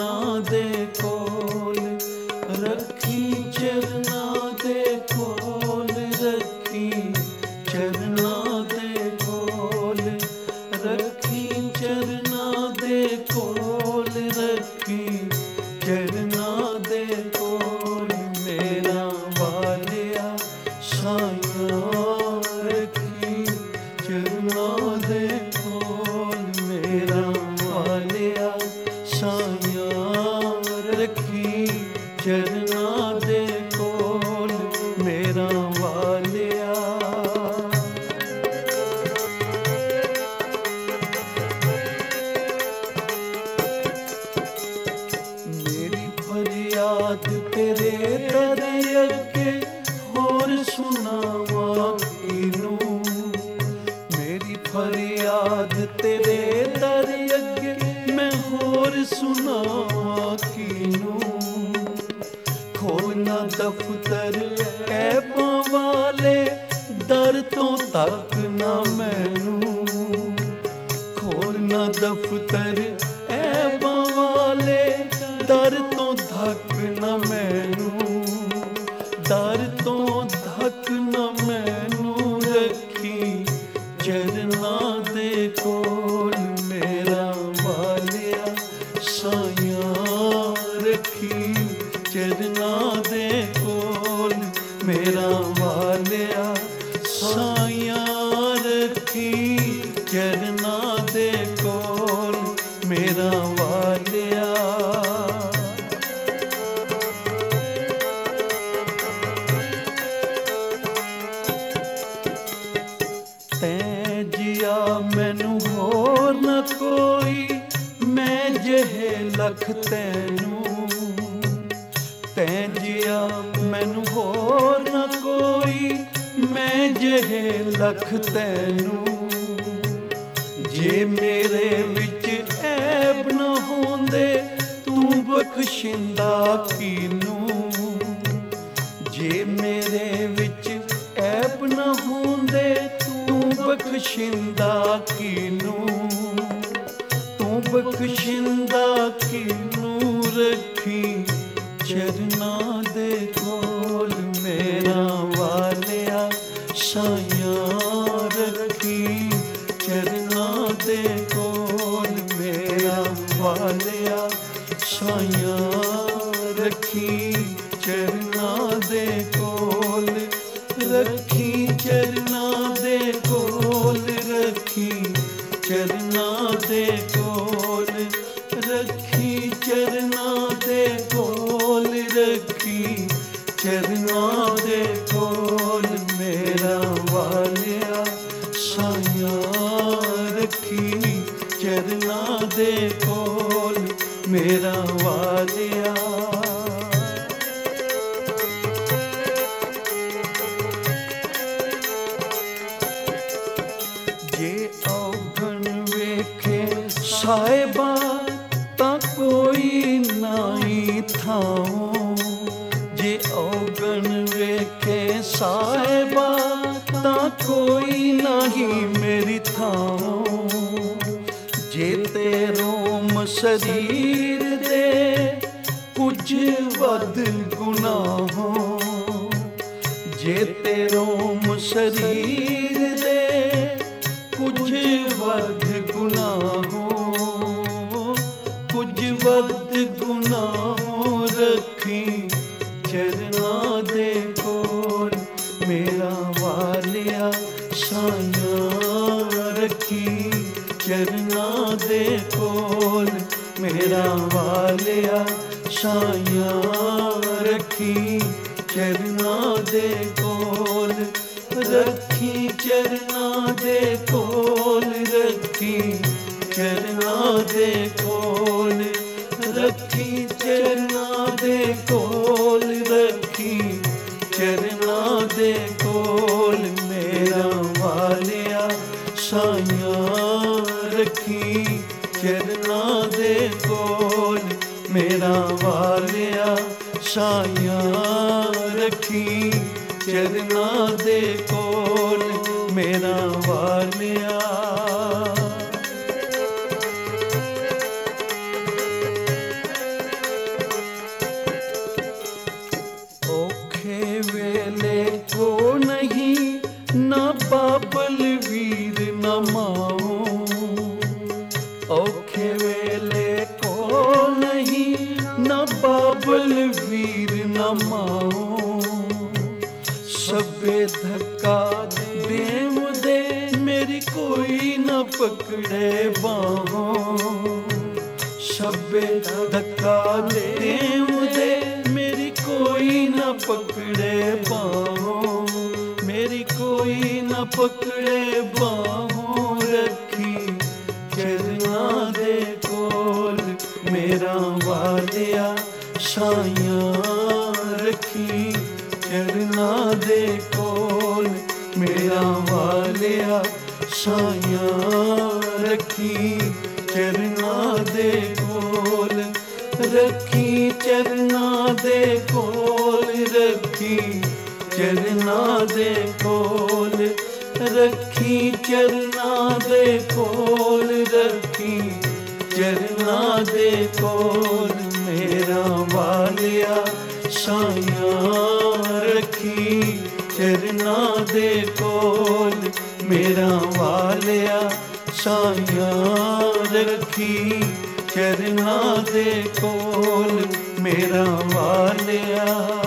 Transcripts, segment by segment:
ਚਰਨਾਂ ਦੇ ਕੋਲ ਰੱਖੀ, ਚਰਨਾਂ ਦੇ ਕੋਲ ਰੱਖੀ, ਚਰਨਾਂ ਦੇ ਕੋਲ ਰੱਖੀ, ਚਰਨਾਂ ਦੇ ਕੋਲ ਰੱਖੀ, ਚਰਨਾਂ ਦੇ ਕੋਲ ਮੇਰਾ ਵਾਲਿਆ ਸਾਈਆਂ ਰੱਖੀ, ਚਰਨਾਂ ਦੇ ਕੋਲ ਮੇਰਾ ਵਾਲਿਆ ਸਾਈਆਂ ਰੱਖੀ, ਚਰਨਾਂ ਦੇ ਕੋਲ ਮੇਰਾ ਵਾਲਿਆ। ਮੇਰੀ ਫਰਿਆਦ ਤੇਰੇ ਦਰ ਅੱਗੇ ਹੋਰ ਸੁਣਾਵਾਂ ਕਿਹਨੂੰ, ਮੇਰੀ ਫਰਿਆਦ ਤੇਰੇ ਦਰ ਅੱਗੇ ਮੈਂ ਹੋਰ ਸੁਣਾਵਾਂ ਕਿਹਨੂੰ। ਖੋਲ੍ਹਣਾ ਦਫ਼ਤਰ ਐਬਾਂ ਵਾਲੇ ਦਰ ਤੋਂ ਤੱਕ ਨਾ ਮੈਨੂੰ, ਖੋਲ੍ਹਣਾ ਦਫ਼ਤਰ ਐਬਾਂ ਵਾਲੇ ਦਰ ਤੋਂ ਧੱਕ ਨਾ ਮੈਨੂੰ, ਦਰ ਤੋਂ ਧੱਕ ਨਾ ਮੈਨੂੰ ਰੱਖੀ, ਚਰਨਾਂ ਦੇ ਕੋਲ ਮੇਰਾ ਵਾਲਿਆ ਸਾਈਆਂ ਰੱਖੀ, ਚਰਨਾਂ ਦੇ ਕੋਲ ਮੇਰਾ ਵਾਲਿਆ ਸਾਈਆਂ ਰੱਖੀ, ਚਰਨਾਂ ਦੇ ਕੋਲ ਮੇਰਾ ਵਾਲਿਆ। ਤੈਂ ਜਿਆ ਮੈਨੂੰ ਹੋਰ ਨਾ ਕੋਈ, ਮੈਂ ਜਿਹੇ ਲੱਖ ਤੈਨੂੰ, ਤੈਂ ਜਿਆ ਮੈਨੂੰ ਹੋਰ ਨਾ ਕੋਈ, ਮੈਂ ਜਿਹੇ ਲੱਖ ਤੈਨੂੰ। ਜੇ ਮੇਰੇ ਵਿੱਚ ਐਬ ਨਾ ਹੁੰਦੇ ਤੂੰ ਬਖਸ਼ਿੰਦਾ ਕਿਹਨੂੰ, ਜੇ ਮੇਰੇ ਵਿੱਚ ਐਬ ਨਾ ਹੁੰਦੇ ਤੂੰ ਬਖਸ਼ਿੰਦਾ ਕਿਹਨੂੰ, ਤੂੰ ਬਖਸ਼ਿੰਦਾ ਕਿਹਨੂੰ ਰੱਖੀ, ਚਰਨਾਂ ਦੇ ਕੋਲ ਮੇਰਾ ਵਾਲਿਆ ਸਾਈਆਂ ਰੱਖੀ, ਚਰਨਾਂ ਦੇ ਕੋਲ ਮੇਰਾ ਵਾਲਿਆ ਸਾਈਆਂ ਰੱਖੀ, ਚਰਨਾਂ ਦੇ ਕੋਲ ਰੱਖੀ, ਚਰਨਾਂ ਦੇ ਕੋਲ ਰੱਖੀ, ਚਰਨਾਂ ਦੇ ਕੋਲ ਰੱਖੀ, ਚਰਨਾਂ ਦੇ ਕੋਲ ਰੱਖੀ, ਚਰਨਾਂ ਦੇ ਕੋਲ ਮੇਰਾ ਵਾਲਿਆ ਸਾਈਆਂ ਰੱਖੀ, ਚਰਨਾਂ ਦੇ ਕੋਲ ਮੇਰਾ ਵਾਲਿਆ। ਜੇ ਔਗਣ ਵੇਖੇ ਸਾਹਿਬਾ ਤਾਂ ਕੋਈ ਨਾਹੀ ਥਾਂ, ਜੇ ਔਗਣ ਵੇਖੇ ਸਾਹਿਬਾ ਤਾਂ ਕੋਈ ਨਾਹੀ ਮੇਰੀ ਥਾਂ। ਜੇ ਤੇ ਰੋਮ ਸਰੀਰ ਦੇ ਕੁਝ ਵੱਧ ਗੁਨਾਹੋਂ, ਜੇ ਤੇ ਰੋਮ ਸਰੀਰ ਦੇ ਕੁਝ ਵੱਧ ਗੁਨਾਹੋਂ, ਕੁਝ ਵੱਧ ਗੁਨਾਹੋਂ ਰੱਖੀ, ਚਰਨਾਂ ਦੇ ਕੋਲ ਮੇਰਾ ਵਾਲਿਆ ਸਾਈਆਂ ਰੱਖੀ, ਚਰਨਾਂ ਦੇ ਕੋਲ ਮੇਰਾ ਵਾਲਿਆ ਸਾਈਆਂ ਰੱਖੀ, ਚਰਨਾਂ ਦੇ ਕੋਲ ਰੱਖੀ, ਚਰਨਾਂ ਦੇ ਕੋਲ ਰੱਖੀ, ਚਰਨਾਂ ਦੇ ਕੋਲ ਰੱਖੀ, ਚਰਨਾਂ ਦੇ ਕੋਲ ਰੱਖੀ, ਚਰਨਾਂ ਦੇ ਕੋਲ ਮੇਰਾ ਵਾਲਿਆ ਸਾਈਆਂ ਰੱਖੀ, ਚਰਨਾਂ ਦੇ ਕੋਲ ਮੇਰਾ ਵਾਲਿਆ ਸਾਈਆਂ ਰੱਖੀ, ਚਰਨਾਂ ਦੇ ਕੋਲ ਮੇਰਾ ਵਾਲਿਆ। बलवीर न माओ। सभे धक्का देव दे मेरी कोई न पकड़े बाहों। सभे धक्का देव दे मेरी कोई न पकड़े बाहों। मेरी कोई न पकड़े बाहों। रखी चरना दे कोल मेरा वालिया साइयां। रखी चरना दे कोल मेरा वालिया साइयां। रखी चरना दे कोल। रखी चरना दे कोल। रखी चरना दे कोल। रखी चरना दे कोल। रखी चरना दे कोल मेरा वालिया साइयां। रखी चरना दे कोल मेरा वालिया साइयां। रखी चरना दे कोल मेरा वालिया।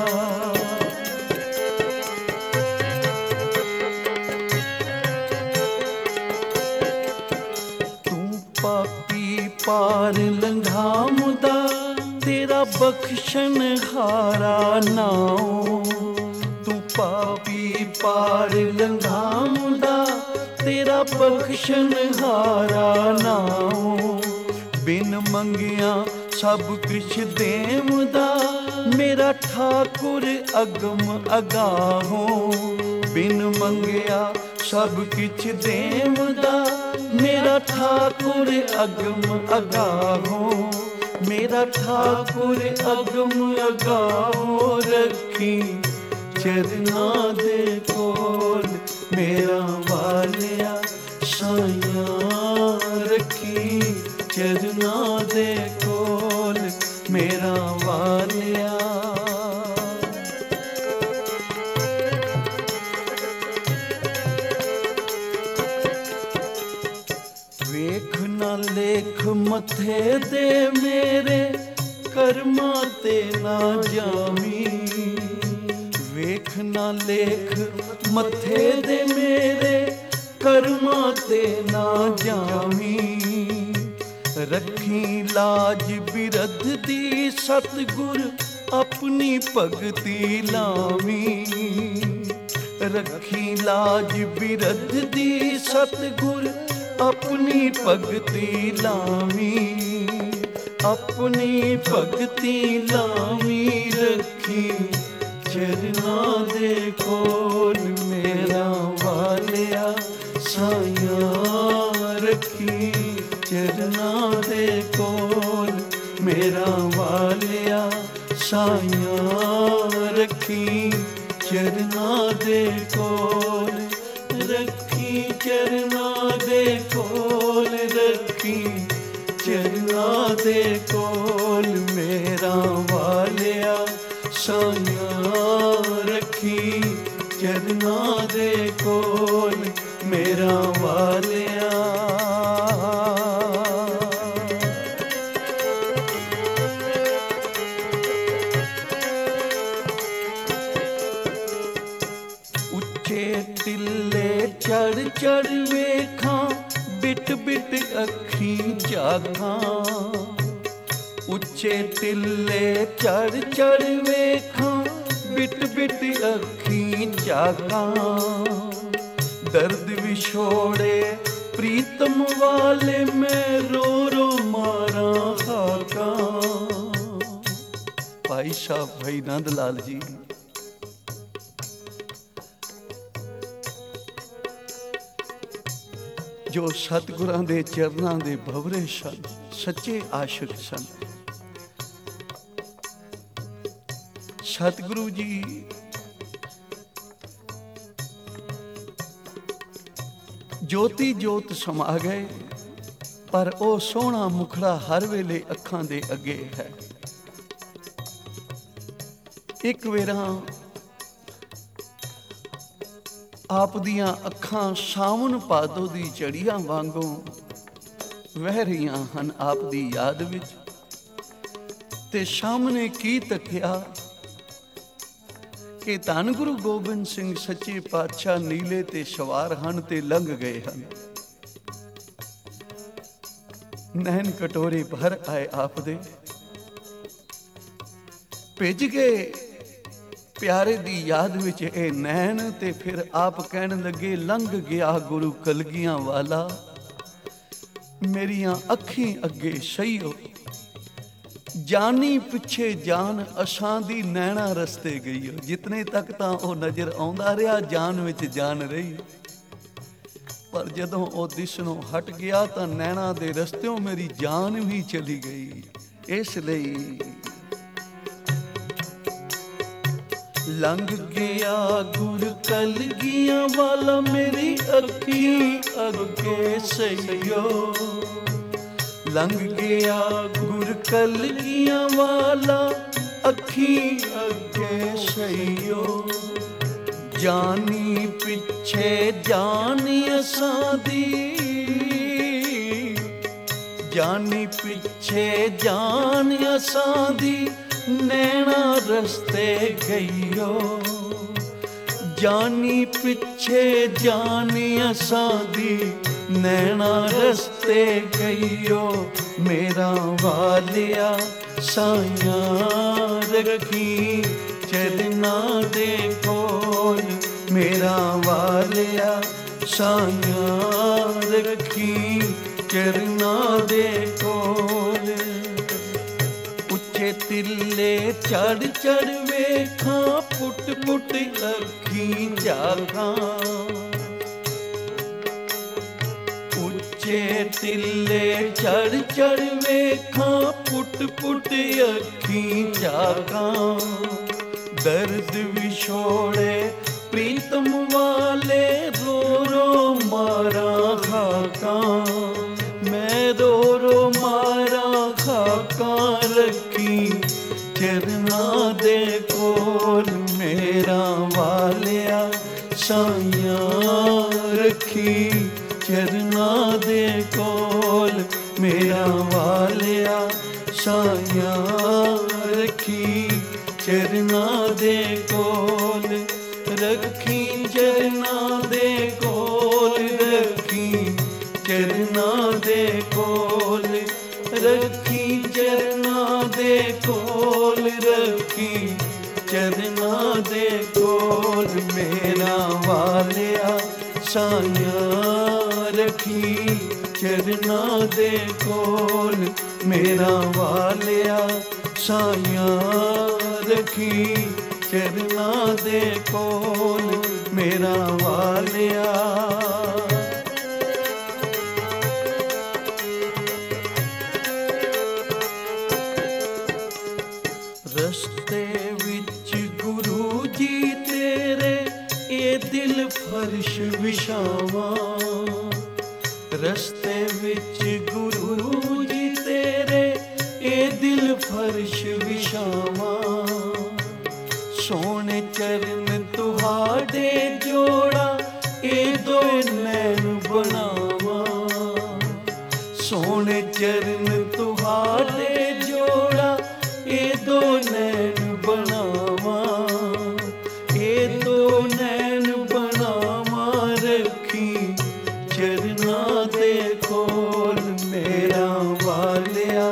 तू पापी पार लंघा मुदा तेरा बख्शन हारा नाओ। तू पापी पार लंघा मुदा तेरा बख्शन हारा नाओ। बिन मंगिया सब कुछ देवदा मेरा ठाकुर अगम अगाहो। बिन मंगिया सब कुछ देवदा मेरा ठाकुर अगम अगाहो। मेरा ठाकुर अगम अगाहो। रखी चरना दे कोल मेरा वालिया साइयां। रखी चरना दे कोल मेरा वालिया। वेख न लेख मथे दे मेरे कर्मा ते ना जामी। वेख न लेख मथे दे मेरे कर्मा ते ना जामी। रखी लाज बिरध दी सतगुर अपनी भगती लावी। रखी लाज बिरध दी सतगुर अपनी भगती लावी। अपनी भगती लावी। रखी चरना दे कोल मेरा वालिया साइयां। रखी चरना दे कोल मेरा वालिया साइयां। रखी चरना दे कोल। रखी चरना दे कोल। रखी चरना दे कोल मेरा वालिया साइयां। रखी चरना दे कोल मेरा वालिया। उच्चे टिल्ले चढ़ चढ़ वेखां बिट बिट अखी जागां। उच्चे टिल्ले चढ़ चढ़ वेखां बिट बिट अखी जागां। दर्द विछोड़े प्रीतम वाले मैं रो रो मारा हाका। भाई साहब भाई नंद लाल जी जो सतगुरां दे चरनां दे भवरे सन, सच्चे आशिक सन। सतगुरु जी ज्योति जोत समा गए, पर ਉਹ ਸੋਹਣਾ ਮੁਖੜਾ ਹਰ ਵੇਲੇ ਅੱਖਾਂ ਦੇ ਅੱਗੇ ਹੈ। ਇੱਕ ਵੇਰਾ ਆਪ ਦੀਆਂ ਅੱਖਾਂ ਸਾਵਣ ਭਾਦੋ ਦੀ ਝੜੀਆਂ ਵਾਂਗੋਂ ਵਹਿ ਰਹੀਆਂ ਹਨ ਆਪ ਦੀ ਯਾਦ ਵਿੱਚ, ਤੇ ਸਾਹਮਣੇ ਕੀ ਤੱਕਿਆ ਕਿ ਧੰਨ ਗੁਰੂ ਗੋਬਿੰਦ ਸਿੰਘ ਸੱਚੇ ਪਾਤਸ਼ਾਹ ਨੀਲੇ ਤੇ ਸਵਾਰ ਹਨ ਤੇ ਲੰਘ ਗਏ ਹਨ। ਨੈਣ ਕਟੋਰੇ ਭਰ ਆਏ ਆਪ ਦੇ, ਭਿੱਜ ਗਏ ਪਿਆਰੇ ਦੀ ਯਾਦ ਵਿੱਚ ਇਹ ਨੈਣ। ਤੇ ਫਿਰ ਆਪ ਕਹਿਣ ਲੱਗੇ, ਲੰਘ ਗਿਆ ਗੁਰੂ ਕਲਗੀਆਂ ਵਾਲਾ, ਮੇਰੀਆਂ ਅੱਖੀਂ ਅੱਗੇ ਸਈਓ, ਜਾਨੀ ਪਿੱਛੇ ਜਾਨ ਅਸਾਂ ਦੀ ਨੈਣਾ ਰਸਤੇ ਗਈ। ਜਿਤਨੇ ਤੱਕ ਤਾਂ ਉਹ ਨਜ਼ਰ ਆਉਂਦਾ ਰਿਹਾ, ਜਾਨ ਵਿੱਚ ਜਾਨ ਰਹੀ। ਪਰ ਜਦੋਂ ਉਹ ਦਿਸਣੋਂ ਹਟ ਗਿਆ ਤਾਂ ਨੈਣਾ ਦੇ ਰਸਤਿਓਂ ਮੇਰੀ ਜਾਨ ਵੀ ਚਲੀ ਗਈ। ਇਸ ਲਈ ਲੰਘ ਗਿਆ ਗੁਰ ਕਲਗੀਆਂ ਵਾਲਾ, ਮੇਰੀ ਅੱਖੀਂ ਅੱਗੇ ਸਈਓ। ਲੰਘ ਗਿਆ ਗੁਰ ਕਲਗੀਆਂ ਵਾਲਾ, ਅੱਖੀਂ ਅੱਗੇ ਸਈਓ। ਜਾਨੀ ਪਿੱਛੇ ਜਾਨੀ ਅਸਾਂ ਦੀ, ਜਾਨੀ ਪਿੱਛੇ ਜਾਨ ਅਸਾਂ ਦੀ, ਨੈਣਾ ਰਸਤੇ ਗਈਓ। ਜਾਨੀ ਪਿੱਛੇ ਜਾਨੀ ਅਸਾਂ ਦੀ, ਨੈਣਾ ਰਸਤੇ ਗਈਓ। ਮੇਰਾ ਵਾਲਿਆ ਸਾਈਆਂ ਰੱਖੀ ਚਰਨਾਂ ਦੇ ਕੋਲ, ਮੇਰਾ ਵਾਲਿਆ ਸਾਈਆਂ ਰੱਖੀ ਚਰਨਾਂ ਦੇ ਕੋਲ। ਉੱਚੇ ਤਿੱਲੇ ਚੜ ਚੜ ਵੇਖਾਂ, ਪੁੱਟ ਪੁੱਟ ਅੱਖੀਂ ਝਾਕਾਂ। ਉੱਚੇ ਤਿੱਲੇ ਚੜ ਚੜ ਵੇਖਾਂ, ਪੁੱਟ ਪੁੱਟ ਅੱਖੀਂ ਝਾਕਾਂ। ਦਰਦ ਵਿਛੋੜੇ ਪ੍ਰੀਤਮ ਵਾਲੇ, ਰੋ ਰੋ ਮਾਰਾਂ ਖਾਕਾਂ। ਮੈਂ ਰੋ ਰੋ ਮਾਰਾਂ ਖਾਕਾਂ, ਰੱਖੀ ਚਰਨਾਂ ਦੇ ਕੋਲ। ਮੇਰਾ ਵਾਲਿਆ ਸਾਈਆਂ ਰੱਖੀ ਚਰਨਾਂ ਦੇ ਕੋਲ, ਮੇਰਾ ਵਾਲਿਆ ਸਾਈਆਂ ਰੱਖੀ ਚਰਨਾਂ ਦੇ ਕੋਲ। ਰੱਖੀ ਚਰਨਾਂ ਦੇ ਕੋਲ, ਰੱਖੀ ਚਰਨਾਂ ਦੇ ਕੋਲ। ਰੱਖੀ ਚਰਨਾਂ ਦੇ ਕੋਲ, ਰੱਖੀ ਚਰਨਾਂ ਦੇ ਕੋਲ। ਮੇਰਾ ਵਾਲਿਆ ਸਾਈਆਂ ਰੱਖੀ ਚਰਨਾਂ ਦੇ ਕੋਲ, ਮੇਰਾ ਵਾਲਿਆ ਸਾਈਆਂ ਰੱਖੀ ਚਰਨਾਂ ਦੇ ਕੋਲ, ਮੇਰਾ ਵਾਲਿਆ। ਰਸਤੇ ਵਿੱਚ ਗੁਰੂ ਜੀ ਤੇਰੇ, ਇਹ ਦਿਲ ਫਰਸ਼ ਵਿਛਾਵਾਂ। ਰਸਤੇ ਵਿੱਚ ਗੁਰੂ ਜੀ ਤੇਰੇ, ਇਹ ਦਿਲ ਫਰਸ਼ ਵਿਛਾਵਾਂ। ਸੋਹਣੇ ਚਰਨ ਤੁਹਾਡੇ ਜੋੜਾ, ਇਹ ਦੋ ਨੈਣ ਬਣਾਵਾਂ। ਸੋਹਣੇ ਚਰਨ ਤੁਹਾਡੇ ਜੋੜਾ, ਇਹ ਦੋ ਨੈਣ ਬਣਾਵਾਂ। ਇਹ ਦੋ ਨੈਣ ਬਣਾਵਾਂ, ਰੱਖੀ ਚਰਨਾਂ ਦੇ ਕੋਲ। ਮੇਰਾ ਵਾਲਿਆ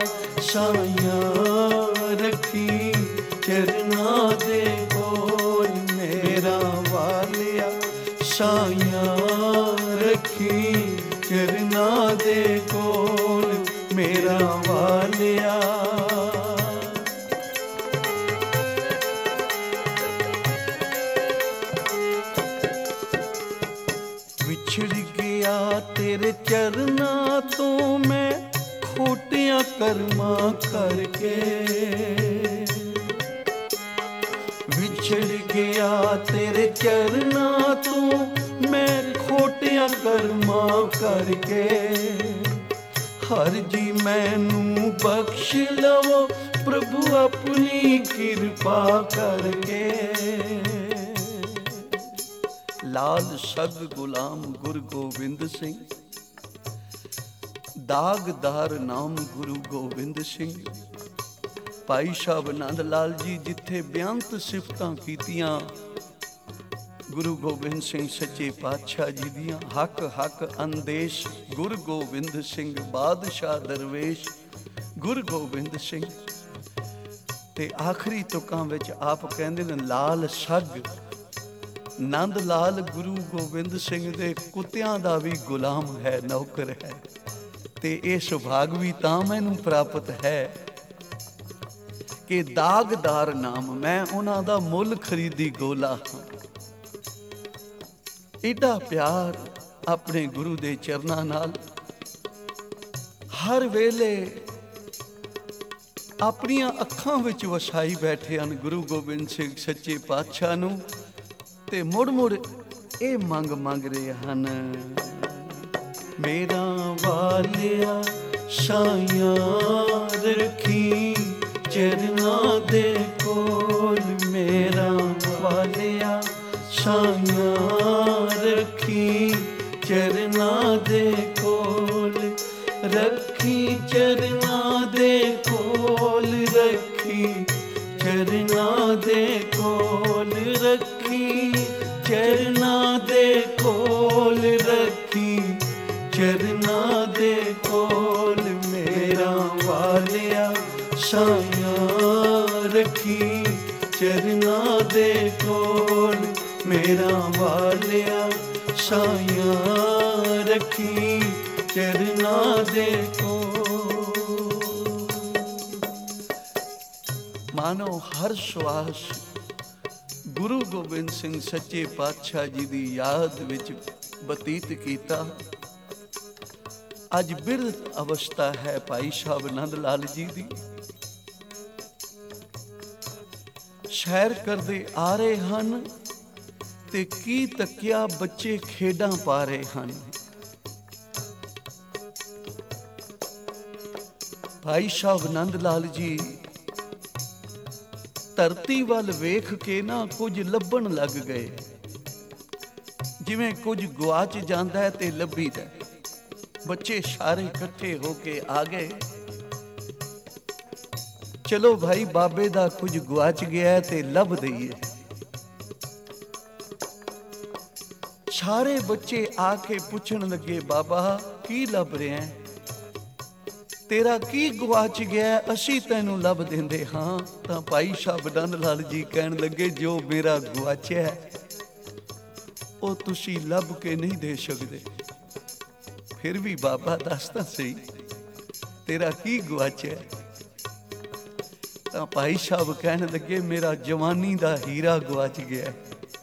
ਸਾਈਆਂ ਰੱਖੀ ਚਰਨਾਂ ਦੇ ਕੋਲ। ਮੇਰਾ ਵਾਲਿਆ ਸਾਈਆਂ ਰੱਖੀ ਚਰਨਾਂ ਦੇ ਕੋਲ, ਮੇਰਾ ਵਾਲਿਆ। ਵਿਛੜ ਗਿਆ ਤੇਰੇ ਚਰਨਾਂ ਤੋਂ ਮੈਂ, ਖੋਟਿਆਂ ਕਰਮਾਂ ਕਰਕੇ। ਵਿਛੜ ਗਿਆ ਤੇਰੇ ਚਰਨਾਂ ਤੋਂ ਮੈਂ, ਖੋਟਿਆਂ ਕਰਮਾਂ ਕਰਕੇ। ਹਰ ਜੀ ਮੈਨੂੰ ਬਖਸ਼ ਲਵੋ ਪ੍ਰਭੂ ਆਪਣੀ ਕਿਰਪਾ ਕਰਕੇ। ਲਾਲ ਸਗ ਗੁਲਾਮ ਗੁਰੂ ਗੋਬਿੰਦ ਸਿੰਘ, ਦਾਗਦਾਰ ਨਾਮ ਗੁਰੂ ਗੋਬਿੰਦ ਸਿੰਘ। ਭਾਈ ਸਾਹਿਬ ਨੰਦ ਲਾਲ ਜੀ ਜਿੱਥੇ ਬੇਅੰਤ ਸਿਫਤਾਂ ਕੀਤੀਆਂ ਗੁਰੂ ਗੋਬਿੰਦ ਸਿੰਘ ਸੱਚੇ ਪਾਤਸ਼ਾਹ ਜੀ ਦੀਆਂ, ਹੱਕ ਹੱਕ ਅੰਦੇਸ਼ ਗੁਰੂ ਗੋਬਿੰਦ ਸਿੰਘ ਬਾਦਸ਼ਾਹ ਦਰਵੇਸ਼ ਗੁਰੂ ਗੋਬਿੰਦ ਸਿੰਘ। ਤੇ ਆਖਰੀ ਤੁਕਾਂ ਵਿੱਚ ਆਪ ਕਹਿੰਦੇ ਨੇ ਲਾਲ ਸੱਗ ਨੰਦ ਲਾਲ ਗੁਰੂ ਗੋਬਿੰਦ ਸਿੰਘ ਦੇ ਕੁੱਤਿਆਂ ਦਾ ਵੀ ਗੁਲਾਮ ਹੈ, ਨੌਕਰ ਹੈ। ਤੇ ਇਹ ਸੁਭਾਗ ਵੀ ਤਾਂ ਮੈਨੂੰ ਪ੍ਰਾਪਤ ਹੈ ਕਿ ਦਾਗਦਾਰ ਨਾਮ ਮੈਂ ਉਹਨਾਂ ਦਾ ਮੁੱਲ ਖਰੀਦੀ ਗੋਲਾ ਹਾਂ। ਏਡਾ ਪਿਆਰ ਆਪਣੇ ਗੁਰੂ ਦੇ ਚਰਨਾਂ ਨਾਲ, ਹਰ ਵੇਲੇ ਆਪਣੀਆਂ ਅੱਖਾਂ ਵਿੱਚ ਵਸਾਈ ਬੈਠੇ ਹਨ ਗੁਰੂ ਗੋਬਿੰਦ ਸਿੰਘ ਸੱਚੇ ਪਾਤਸ਼ਾਹ ਨੂੰ। ਤੇ ਮੁੜ ਮੁੜ ਇਹ ਮੰਗ ਰਹੇ ਹਨ, ਮੇਰਾ ਵਾਲਿਆ ਸਾਈਆਂ ਰੱਖੀ ਚਰਨਾਂ ਦੇ ਕੋਲ, ਮੇਰਾ ਵਾਲਿਆ ਸਾਈਆਂ ਰੱਖੀ ਚਰਨਾਂ ਦੇ ਕੋਲ, ਰੱਖੀ ਚਰਨਾਂ ਦੇ ਕੋਲ, ਰੱਖੀ ਚਰਨਾਂ ਦੇ ਕੋਲ, ਰੱਖੀ ਚਰਨਾਂ ਦੇ ਕੋਲ, ਰੱਖੀ ਚਰਨਾਂ ਦੇ ਕੋਲ, ਮੇਰਾ ਵਾਲਿਆ ਸਾਈਆਂ ਰੱਖੀ ਚਰਨਾਂ ਦੇ ਕੋਲ, ਮੇਰਾ ਵਾਲਿਆ ਸਾਈਆਂ ਰੱਖੀ ਚਰਨਾਂ ਦੇ ਕੋਲ। ਮਾਨੋ ਹਰ ਸਵਾਸ ਗੁਰੂ ਗੋਬਿੰਦ ਸਿੰਘ ਸੱਚੇ ਪਾਤਸ਼ਾਹ ਜੀ ਦੀ ਯਾਦ ਵਿੱਚ ਬਤੀਤ ਕੀਤਾ। ਅੱਜ ਬਿਰਧ ਅਵਸਥਾ ਹੈ ਭਾਈ ਸਾਹਿਬ ਨੰਦ ਲਾਲ ਜੀ ਦੀ। ਸੈਰ ਕਰਦੇ ਆ ਰਹੇ ਹਨ ਤੇ ਕੀ ਤੱਕਿਆ ਬੱਚੇ ਖੇਡਾਂ ਪਾ ਰਹੇ ਹਨ। ਭਾਈ ਸਾਹਿਬ ਨੰਦ ਲਾਲ ਜੀ ਧਰਤੀ ਵੱਲ ਵੇਖ ਕੇ ਨਾ ਕੁਝ ਲੱਭਣ ਲੱਗ ਗਏ, ਜਿਵੇਂ ਕੁਝ ਗੁਆਚ ਜਾਂਦਾ ਹੈ ਤੇ ਲੱਭੀਦਾ। ਬੱਚੇ ਸਾਰੇ ਇਕੱਠੇ ਹੋ ਕੇ ਆ ਗਏ, ਚਲੋ ਭਾਈ ਬਾਬੇ ਦਾ ਕੁਝ ਗੁਆਚ ਗਿਆ ਤੇ ਲੱਭ ਦਈਏ। ਸਾਰੇ ਬੱਚੇ ਆ ਕੇ ਪੁੱਛਣ ਲੱਗੇ, ਬਾਬਾ ਕੀ ਲੱਭ ਰਿਹਾ ਹੈ? ਤੇਰਾ ਕੀ ਗੁਆਚ ਗਿਆ? ਅਸੀਂ ਤੈਨੂੰ ਲੱਭ ਦਿੰਦੇ ਹਾਂ। ਤਾਂ ਭਾਈ ਸਾਹਿਬ ਨੰਦ ਲਾਲ ਜੀ ਕਹਿਣ ਲੱਗੇ, ਜੋ ਮੇਰਾ ਗੁਆਚਿਆ ਉਹ ਤੁਸੀਂ ਲੱਭ ਕੇ ਨਹੀਂ ਦੇ ਸਕਦੇ। ਫਿਰ ਵੀ ਬਾਬਾ ਦੱਸ ਤਾਂ ਸਹੀ, ਤੇਰਾ ਕੀ ਗੁਆਚਿਆ? ਤਾਂ ਭਾਈ ਸਾਹਿਬ ਕਹਿਣ ਲੱਗੇ, ਮੇਰਾ ਜਵਾਨੀ ਦਾ ਹੀਰਾ ਗੁਆਚ ਗਿਆ,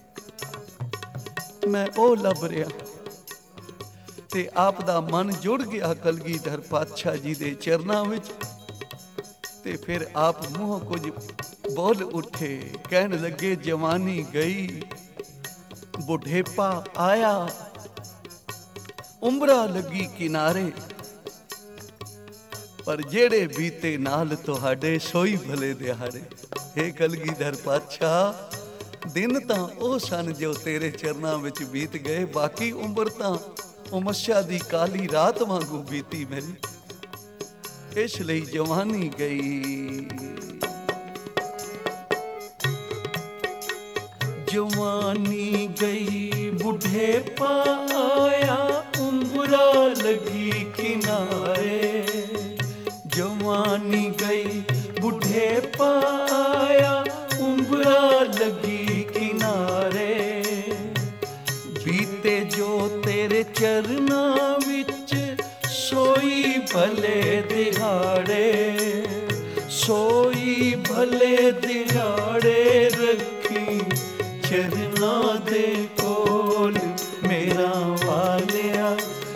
ਮੈਂ ਉਹ ਲੱਭ ਰਿਹਾ। ਤੇ ਆਪ ਦਾ ਮਨ ਜੁੜ ਗਿਆ ਕਲਗੀਧਰ ਪਾਤਸ਼ਾਹ ਜੀ ਦੇ ਚਰਨਾਂ ਵਿੱਚ। ਤੇ ਫਿਰ ਆਪ ਮੂੰਹ ਕੁਝ ਬੋਲ ਉੱਠੇ, ਕਹਿਣ ਲੱਗੇ, ਜਵਾਨੀ ਗਈ ਬੁਢੇਪਾ ਆਇਆ, ਉਮਰਾਂ ਲੱਗੀ ਕਿਨਾਰੇ, ਪਰ ਜਿਹੜੇ ਬੀਤੇ ਨਾਲ ਤੁਹਾਡੇ ਸੋਈ ਭਲੇ ਦਿਹਾੜੇ। ਹੇ ਕਲਗੀਧਰ ਪਾਤਸ਼ਾਹ, ਦਿਨ ਤਾਂ ਉਹ ਸਨ ਜੋ ਤੇਰੇ ਚਰਨਾਂ ਵਿੱਚ ਬੀਤ ਗਏ, ਬਾਕੀ ਉਮਰ ਤਾਂ ਉਮੱਸਿਆ ਦੀ ਕਾਲੀ ਰਾਤ ਵਾਂਗੂ ਬੀਤੀ ਮੇਰੀ। ਇਸ ਲਈ ਜਵਾਨੀ ਗਈ, ਜਵਾਨੀ ਗਈ ਬੁਢੇਪਾ ਆਇਆ, ਉਮਰਾਂ ਲੱਗੀ ਕਿਨਾਰੇ। ਜਵਾਨੀ ਗਈ ਬੁਢੇਪਾ ਆਇਆ, ਉਮਰਾਂ ਲੱਗੀ ਕਿਨਾਰੇ। ਬੀਤੇ ਜੋ ਤੇਰੇ ਚਰਨਾਂ ਵਿੱਚ ਸੋਈ ਭਲੇ ਦਿਹਾੜੇ, ਸੋਈ ਭਲੇ ਦਿਹਾੜੇ। ਰੱਖੀ ਚਰਨਾਂ ਦੇ ਕੋਲ, ਮੇਰਾ ਵਾਲਿਆ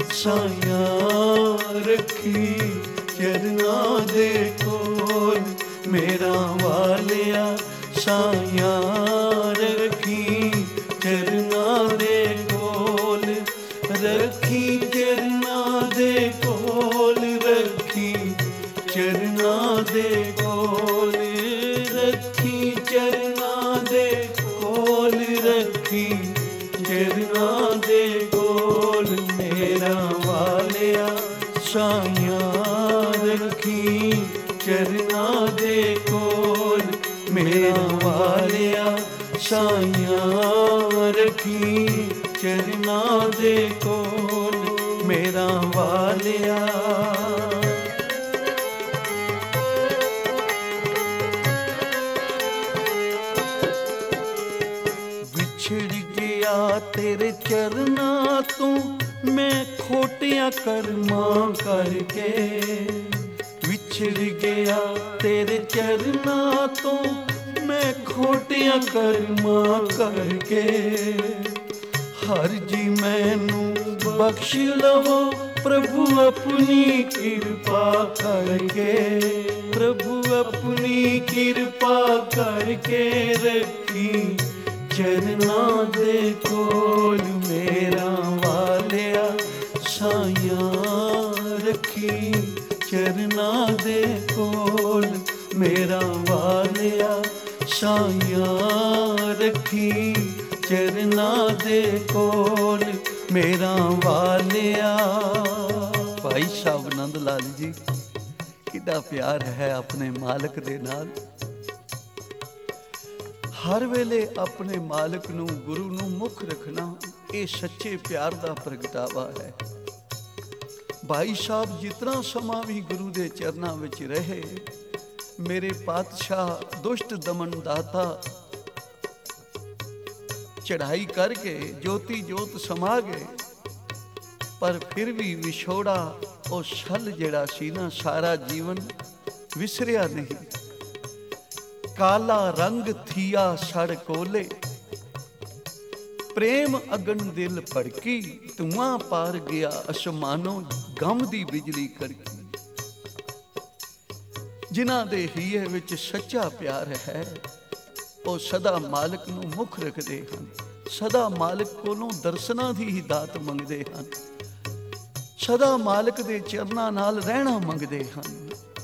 ਸਾਈਆਂ ਰੱਖੀ ਚਰਨਾਂ ਦੇ ਕੋਲ, ਮੇਰਾ ਵਾਲਿਆ ਸਾਈਆਂ ਰੱਖੀ ਚਰਨਾਂ ਦੇ ਕੋਲ, ਰੱਖੀ ਚਰਨਾਂ ਦੇ ਕੋਲ, ਰੱਖੀ ਚਰਨਾਂ ਦੇ ਕੋਲ, ਰੱਖੀ ਚਰਨਾਂ ਦੇ ਕੋਲ, ਰੱਖੀ ਚਰਨਾਂ ਦੇ ਕੋਲ, ਮੇਰਾ ਵਾਲਿਆ ਸਾਈਆਂ ਰੱਖੀ ਚਰਨਾਂ ਦੇ ਕੋਲ। ਮੇਰਾ ਵਾਲਿਆ ਸਾਈਆਂ ਰੱਖੀ ਚਰਨਾਂ ਦੇ ਕੋਲ ਮੇਰਾ ਵਾਲਿਆ। ਵਿਛੜ ਗਿਆ ਤੇਰੇ ਚਰਨਾਂ ਤੋਂ ਮੈਂ ਖੋਟਿਆਂ ਕਰਮਾਂ ਕਰਕੇ, ਵਿਛੜ ਗਿਆ ਤੇਰੇ ਚਰਨਾਂ ਤੋਂ ਮੈਂ ਖੋਟਿਆਂ ਕਰਮਾਂ ਕਰਕੇ। ਹਰ ਜੀ ਮੈਨੂੰ ਬਖਸ਼ ਲਵੋ ਪ੍ਰਭੂ ਆਪਣੀ ਕਿਰਪਾ ਕਰਕੇ, ਪ੍ਰਭੂ ਆਪਣੀ ਕਿਰਪਾ ਕਰਕੇ ਰੱਖੀ ਚਰਨਾਂ ਦੇ ਕੋਲ ਮੇਰਾ ਵਾਲਿਆ ਸਾਈਆਂ ਰੱਖੀ ਚਰਨਾਂ ਦੇ ਕੋਲ ਮੇਰਾ ਵਾਲਿਆ ਸਾਈਆਂ ਰੱਖੀ ਚਰਨਾਂ ਦੇ ਕੋਲ ਮੇਰਾ ਵਾਲਿਆ। ਭਾਈ ਸਾਹਿਬ ਆਨੰਦ ਲਾਲ ਜੀ ਕਿੰਨਾ ਪਿਆਰ ਹੈ ਆਪਣੇ ਮਾਲਕ ਦੇ ਨਾਲ। ਹਰ ਵੇਲੇ ਆਪਣੇ ਮਾਲਕ ਨੂੰ ਗੁਰੂ ਨੂੰ ਮੁੱਖ ਰੱਖਣਾ ਇਹ ਸੱਚੇ ਪਿਆਰ ਦਾ ਪ੍ਰਗਟਾਵਾ ਹੈ। ਭਾਈ ਸਾਹਿਬ ਜਿਤਨਾ ਸਮਾਂ ਵੀ ਗੁਰੂ ਦੇ ਚਰਨਾਂ ਵਿੱਚ ਰਹੇ, ਮੇਰੇ ਪਾਤਸ਼ਾਹ ਦੁਸ਼ਟ ਦਮਨ ਦਾਤਾ ਚੜਾਈ ਕਰਕੇ ਜੋਤੀ ਜੋਤ ਸਮਾ ਗਏ, ਪਰ ਫਿਰ ਵੀ ਵਿਛੋੜਾ ਉਹ ਛਲ ਜਿਹੜਾ ਸੀ ਨਾ ਸਾਰਾ ਜੀਵਨ ਵਿਸਰਿਆ ਨਹੀਂ। ਕਾਲਾ ਰੰਗ ਥੀਆ ਸੜ ਕੋਲੇ ਪ੍ਰੇਮ ਅਗਨ ਦਿਲ ਭੜਕੀ, ਧੂਆਂ ਪਾਰ ਗਿਆ ਅਸਮਾਨੋਂ ਗਮ ਦੀ ਬਿਜਲੀ ਕੜਕੀ। ਜਿਨ੍ਹਾਂ ਦੇ ਹੀਏ ਵਿੱਚ ਸੱਚਾ ਪਿਆਰ ਹੈ ਉਹ ਸਦਾ ਮਾਲਕ ਨੂੰ ਮੁੱਖ ਰੱਖਦੇ ਹਨ, ਸਦਾ ਮਾਲਕ ਕੋਲੋਂ ਦਰਸ਼ਨਾਂ ਦੀ ਹੀ ਦਾਤ ਮੰਗਦੇ ਹਨ, ਸਦਾ ਮਾਲਕ ਦੇ ਚਰਨਾਂ ਨਾਲ ਰਹਿਣਾ ਮੰਗਦੇ ਹਨ।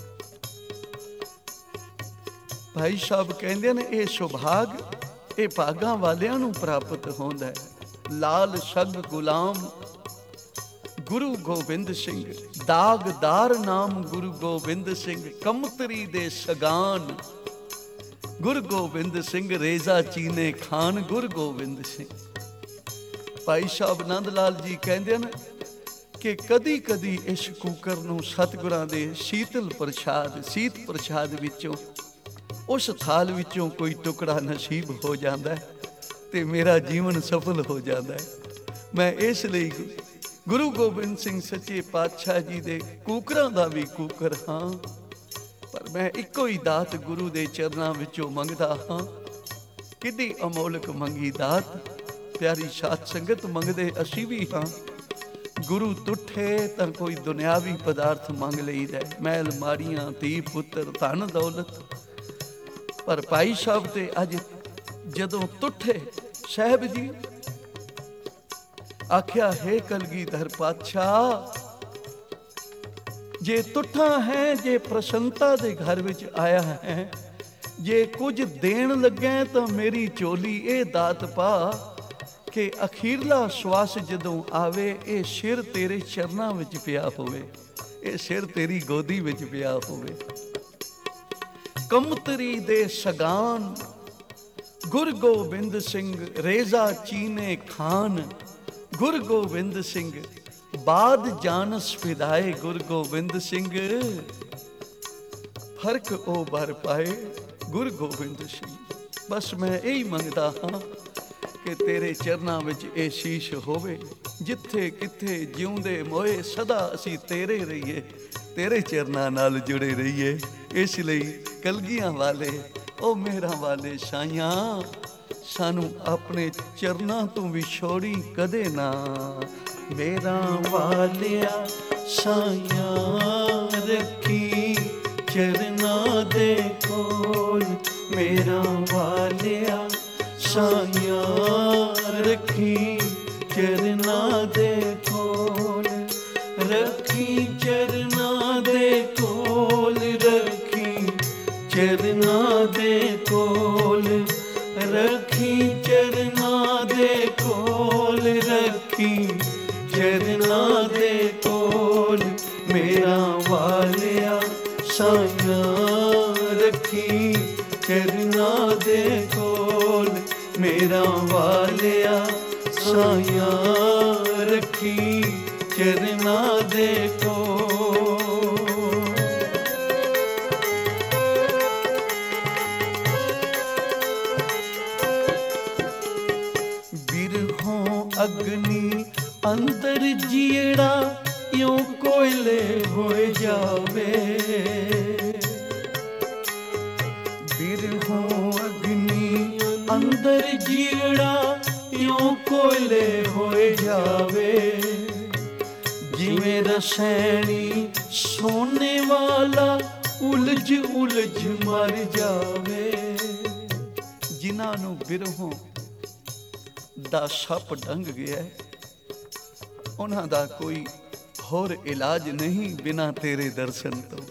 ਭਾਈ ਸਾਹਿਬ ਕਹਿੰਦੇ ਨੇ ਇਹ ਸੁਭਾਗ ਇਹ ਭਾਗਾਂ ਵਾਲਿਆਂ ਨੂੰ ਪ੍ਰਾਪਤ ਹੁੰਦਾ ਹੈ। ਲਾਲ ਸਗ ਗੁਲਾਮ ਗੁਰੂ ਗੋਬਿੰਦ ਸਿੰਘ, ਦਾਗਦਾਰ ਨਾਮ ਗੁਰੂ ਗੋਬਿੰਦ ਸਿੰਘ, ਕਮਤਰੀ ਦੇ ਸਗਾਨ ਗੁਰੂ ਗੋਬਿੰਦ ਸਿੰਘ, ਰੇਜ਼ਾ ਚੀਨੇ ਖਾਨ ਗੁਰੂ ਗੋਬਿੰਦ ਸਿੰਘ। ਭਾਈ ਸਾਹਿਬ ਆਨੰਦ ਲਾਲ ਜੀ ਕਹਿੰਦੇ ਨੇ ਕਿ ਕਦੀ ਕਦੀ ਇਸ ਕੂਕਰ ਨੂੰ ਸਤਿਗੁਰਾਂ ਦੇ ਸ਼ੀਤਲ ਪ੍ਰਸ਼ਾਦ ਸੀਤ ਪ੍ਰਸ਼ਾਦ ਵਿੱਚੋਂ ਉਸ ਥਾਲ ਵਿੱਚੋਂ ਕੋਈ ਟੁਕੜਾ ਨਸੀਬ ਹੋ ਜਾਂਦਾ ਹੈ ਤੇ ਮੇਰਾ ਜੀਵਨ ਸਫਲ ਹੋ ਜਾਂਦਾ ਹੈ। ਮੈਂ ਇਸ ਲਈ ਗੁਰੂ ਗੋਬਿੰਦ ਸਿੰਘ ਸੱਚੇ ਪਾਤਸ਼ਾਹ ਜੀ ਦੇ ਕੂਕਰਾਂ ਦਾ ਵੀ ਕੂਕਰ ਹਾਂ, ਪਰ ਮੈਂ ਇੱਕੋ ਹੀ ਦਾਤ ਗੁਰੂ ਦੇ ਚਰਨਾਂ ਵਿੱਚੋਂ ਮੰਗਦਾ ਹਾਂ। ਕਿੰਨੀ ਅਮੋਲਕ ਮੰਗੀ ਦਾਤ, ਪਿਆਰੀ ਸਾਧ ਸੰਗਤ ਮੰਗਦੇ ਅਸੀਂ ਵੀ ਹਾਂ। ਗੁਰੂ ਤੁਠੇ ਤਾਂ ਕੋਈ ਦੁਨਿਆਵੀ ਪਦਾਰਥ ਮੰਗ ਲਈਦਾ, ਮਹਿਲ ਮਾੜੀਆਂ ਧੀ ਪੁੱਤਰ ਧਨ ਦੌਲਤ, ਪਰ ਭਾਈ ਸਾਹਿਬ ਤੇ ਅੱਜ ਜਦੋਂ ਤੁਠੇ ਸਾਹਿਬ ਜੀ ਆਖਿਆ ਹੈ ਕਲਗੀਧਰ ਪਾਤਸ਼ਾਹ, ਜੇ ਤੁਠਾ ਹੈ, ਜੇ ਪ੍ਰਸੰਨਤਾ ਦੇ ਘਰ ਵਿੱਚ ਆਇਆ ਹੈ, ਜੇ ਕੁਝ ਦੇਣ ਲੱਗਿਆ ਤਾਂ ਮੇਰੀ ਝੋਲੀ ਇਹ ਦਾਤ ਪਾ ਕਿ ਅਖੀਰਲਾ ਸਵਾਸ ਜਦੋਂ ਆਵੇ ਇਹ ਸਿਰ ਤੇਰੇ ਚਰਨਾਂ ਵਿੱਚ ਪਿਆ ਹੋਵੇ, ਇਹ ਸਿਰ ਤੇਰੀ ਗੋਦੀ ਵਿੱਚ ਪਿਆ ਹੋਵੇ। ਕਮਤਰੀ ਦੇ ਸਗਾਨ ਗੁਰੂ ਗੋਬਿੰਦ ਸਿੰਘ, ਰੇਜ਼ਾ ਚੀਨੇ ਖਾਨ ਗੁਰੂ ਗੋਬਿੰਦ ਸਿੰਘ, ਬਾਦ ਜਾਨਸ ਫਿਦਾਏ ਗੁਰੂ ਗੋਬਿੰਦ ਸਿੰਘ, ਫਰਕ ਉਹ ਭਰ ਪਾਏ ਗੁਰੂ ਗੋਬਿੰਦ ਸਿੰਘ। ਬਸ ਮੈਂ ਇਹੀ ਮੰਗਦਾ ਹਾਂ ਕਿ ਤੇਰੇ ਚਰਨਾਂ ਵਿੱਚ ਇਹ ਸ਼ੀਸ਼ ਹੋਵੇ, ਜਿੱਥੇ ਕਿੱਥੇ ਜਿਉਂਦੇ ਮੋਏ ਸਦਾ ਅਸੀਂ ਤੇਰੇ ਰਹੀਏ, ਤੇਰੇ ਚਰਨਾਂ ਨਾਲ ਜੁੜੇ ਰਹੀਏ। ਇਸ ਲਈ ਕਲਗੀਆਂ ਵਾਲੇ ਉਹ ਮੇਰਾ ਵਾਲੇ ਸਾਈਆਂ, ਸਾਨੂੰ ਆਪਣੇ ਚਰਨਾਂ ਤੋਂ ਵਿਛੋੜੀ ਕਦੇ ਨਾ। ਮੇਰਾ ਵਾਲਿਆ ਸਾਈਆਂ ਰੱਖੀ ਚਰਨਾਂ ਦੇ ਕੋਲ, ਮੇਰਾ ਵਾਲਿਆ ਸਾਈਆਂ ਰੱਖੀ ਚਰਨਾਂ ਦੇ ਕੋਲ, ਰੱਖੀ ਚਰਨਾਂ ਦੇ ਕੋਲ, ਰੱਖੀ ਚਰਨਾਂ ਦੇ ਕੋਲ, ਰੱਖੀ ਚਰਨਾਂ ਦੇ ਕੋਲ, ਰੱਖੀ ਚਰਨਾਂ ਦੇ ਕੋਲ, ਮੇਰਾ ਵਾਲਿਆ ਸਾਈਆਂ ਰੱਖੀ ਚਰਨਾਂ ਚਰਨਾਂ ਦੇ ਕੋਲ ਮੇਰਾ ਵਾਲਿਆ ਸਾਈਆਂ ਰੱਖੀ ਚਰਨਾਂ ਦੇ ਕੋਲ। ਬਿਰਹੋਂ ਅਗਨੀ ਅੰਦਰ ਜੀੜਾ ਇਉਂ ਕੋਇਲੇ ਹੋਏ ਜਾਵੇ। ਬਿਰਹੋਂ ਅਗਨੀ ਅੰਦਰ ਜੀੜਾ ਇਉਂ ਕੋਇਲੇ ਹੋਏ ਜਾਵੇ। ਜਿਵੇਂ ਰਸੈਣੀ ਸੋਨੇ ਵਾਲਾ ਉਲਝ ਉਲਝ ਮਰ ਜਾਵੇ। ਜਿਨ੍ਹਾਂ ਨੂੰ ਬਿਰਹੋਂ ਦਾ ਸੱਪ ਡੰਗ ਗਿਆ, ਉਹਨਾਂ ਦਾ ਕੋਈ ਹੋਰ ਇਲਾਜ ਨਹੀਂ ਬਿਨਾਂ ਤੇਰੇ ਦਰਸ਼ਨ ਤੋਂ।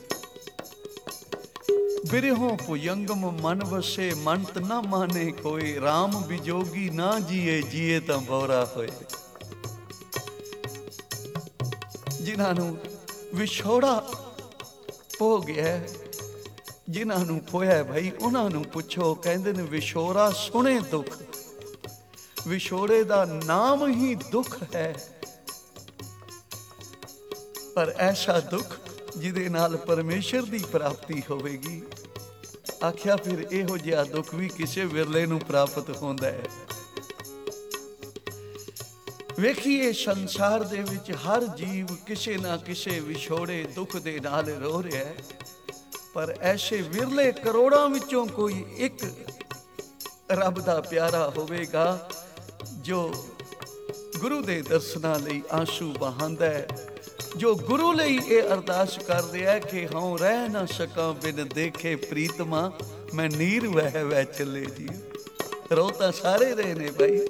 ਬਿਰਹੋਂ ਭੁਜੰਗਮ ਮਨ ਵਸੇ ਮੰਤ ਨਾ ਮਾਨੇ ਕੋਈ। ਰਾਮ ਬਿਜੋਗੀ ਨਾ ਜੀਏ ਜੀਏ ਤਾਂ ਬੌਰਾ ਹੋਏ। ਜਿਨ੍ਹਾਂ ਨੂੰ ਵਿਛੋੜਾ ਹੋ ਗਿਆ, ਜਿਨ੍ਹਾਂ ਨੂੰ ਪੋਇਆ ਭਾਈ, ਉਹਨਾਂ ਨੂੰ ਪੁੱਛੋ। ਕਹਿੰਦੇ ਨੇ ਵਿਛੋੜਾ ਸੁਣੇ ਦੁੱਖ, ਵਿਛੋੜੇ ਦਾ ਨਾਮ ਹੀ ਦੁੱਖ ਹੈ। ਪਰ ਐਸਾ ਦੁੱਖ ਜਿਹਦੇ ਨਾਲ ਪਰਮੇਸ਼ਰ ਦੀ ਪ੍ਰਾਪਤੀ ਹੋਵੇਗੀ। ਆਖਿਆ ਫਿਰ ਇਹੋ ਜਿਹਾ ਦੁੱਖ ਵੀ ਕਿਸੇ ਵਿਰਲੇ ਨੂੰ ਪ੍ਰਾਪਤ ਹੁੰਦਾ ਹੈ। ਵੇਖੀਏ ਸੰਸਾਰ ਦੇ ਵਿੱਚ ਹਰ ਜੀਵ ਕਿਸੇ ਨਾ ਕਿਸੇ ਵਿਛੋੜੇ ਦੁੱਖ ਦੇ ਨਾਲ ਰੋ ਰਿਹਾ ਹੈ। ਪਰ ਐਸੇ ਵਿਰਲੇ ਕਰੋੜਾਂ ਵਿੱਚੋਂ ਕੋਈ ਇੱਕ ਰੱਬ ਦਾ ਪਿਆਰਾ ਹੋਵੇਗਾ ਜੋ ਗੁਰੂ ਦੇ ਦਰਸ਼ਨਾਂ ਲਈ ਆਂਸੂ ਬਹਾਉਂਦਾ ਹੈ, ਜੋ ਗੁਰੂ ਲਈ ਇਹ ਅਰਦਾਸ ਕਰਦੇ ਹੈ ਕਿ ਹਉ ਰਹਿ ਨਾ ਸਕਾਂ ਬਿਨ ਦੇਖੇ ਪ੍ਰੀਤਮਾ, ਮੈਂ ਨੀਰ ਵਹਿ ਵਹਿ ਚੱਲੇ ਜੀ। ਰੋ ਤਾਂ ਸਾਰੇ ਰਹੇ ਨੇ ਭਾਈ,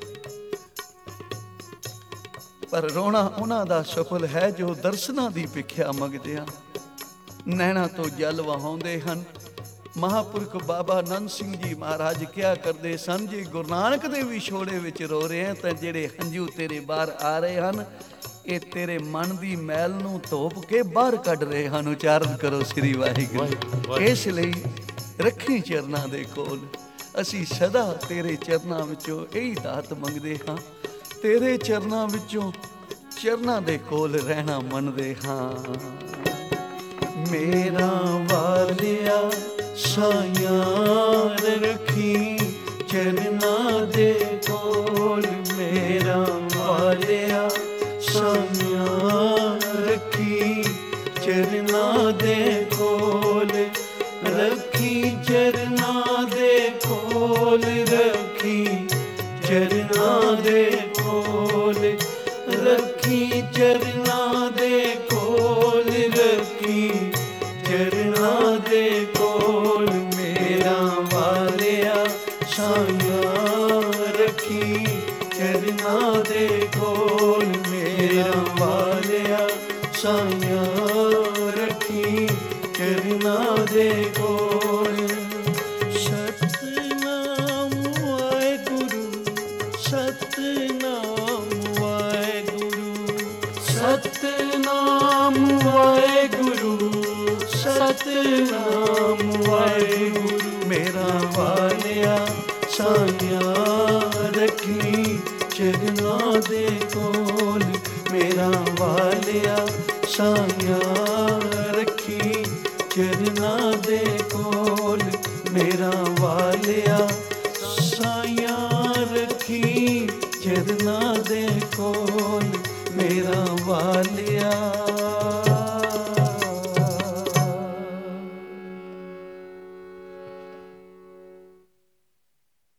ਪਰ ਰੋਣਾ ਉਹਨਾਂ ਦਾ ਸਫਲ ਹੈ ਜੋ ਦਰਸ਼ਨਾਂ ਦੀ ਭਿੱਖਿਆ ਮੰਗਦੇ ਹਨ, ਨੈਣਾ ਤੋਂ ਜਲ ਵਹਾਉਂਦੇ ਹਨ। ਮਹਾਂਪੁਰਖ ਬਾਬਾ ਨੰਦ ਸਿੰਘ ਜੀ ਮਹਾਰਾਜ ਕਿਹਾ ਕਰਦੇ ਸਨ, ਜੇ ਗੁਰੂ ਨਾਨਕ ਦੇ ਵਿਛੋੜੇ ਵਿੱਚ ਰੋ ਰਹੇ ਹਨ ਤਾਂ ਜਿਹੜੇ ਹੰਝੂ ਤੇਰੇ ਬਾਹਰ ਆ ਰਹੇ ਹਨ, ਇਹ ਤੇਰੇ ਮਨ ਦੀ ਮੈਲ ਨੂੰ ਧੋਪ ਕੇ ਬਾਹਰ ਕੱਢ ਰਹੇ ਹਨ। ਉਚਾਰਨ ਕਰੋ ਸ੍ਰੀ ਵਾਹਿਗੁਰੂ। ਇਸ ਲਈ ਰੱਖੀ ਚਰਨਾਂ ਦੇ ਕੋਲ। ਅਸੀਂ ਸਦਾ ਤੇਰੇ ਚਰਨਾਂ ਵਿੱਚੋਂ ਇਹੀ ਦਾਤ ਮੰਗਦੇ ਹਾਂ, ਤੇਰੇ ਚਰਨਾਂ ਵਿੱਚੋਂ ਚਰਨਾਂ ਦੇ ਕੋਲ ਰਹਿਣਾ ਮੰਨਦੇ ਹਾਂ। ਮੇਰਾ ਵਾਲਿਆ ਸਾਈਆਂ ਰੱਖੀ ਚਰਨਾਂ ਦੇ ਕੋਲ ਮੇਰਾ ਵਾਲਿਆ ਸਾਈਆਂ ਰੱਖੀ ਚਰਨਾਂ ਦੇ ਕੋਲ। ਰੱਖੀ ਚਰਨਾਂ ਦੇ ਕੋਲ, ਰੱਖੀ ਚਰਨਾਂ ਦੇ ਕੋਲ, ਰੱਖੀ ਚਰਨਾਂ ਦੇ ਕੋਲ, ਰੱਖੀ ਚਰਨਾਂ ਦੇ ਕੋਲ ਮੇਰਾ ਵਾਲਿਆ ਸਾਈਆਂ ਰੱਖੀ ਚਰਨਾਂ ਦੇ ਕੋਲ ਮੇਰਾ ਵਾਲਿਆ ਸਾਈਆਂ ਰੱਖੀ ਚਰਨਾਂ ਦੇ ਕੋਲ। ਸਤਿਨਾਮ ਵਾਹਿਗੁਰੂ, ਸਤਿਨਾਮ ਵਾਹਿਗੁਰੂ, ਸਤਿਨਾਮ ਵਾਹਿਗੁਰੂ, ਸਤਿਨਾਮ ਵਾਹਿਗੁਰੂ ਮੇਰਾ ਵਾਲਿਆ ਸਾਈਆਂ ਰੱਖੀ ਚਰਨਾਂ ਦੇ ਕੋਲ ਮੇਰਾ ਵਾਲਿਆ ਸਾਈਆਂ ਰੱਖੀ ਚਰਨਾਂ ਦੇ ਕੋਲ ਮੇਰਾ